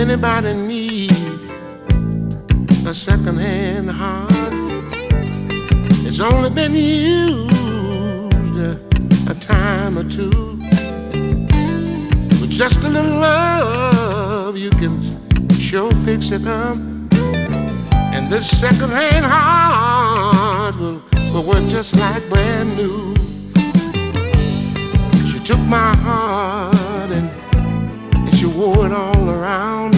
anybody need a second-hand heart, it's only been used a time or two. With just a little love, you can sure fix it up, and this second-hand heart will work just like brand new. She took my heart and she wore it all around.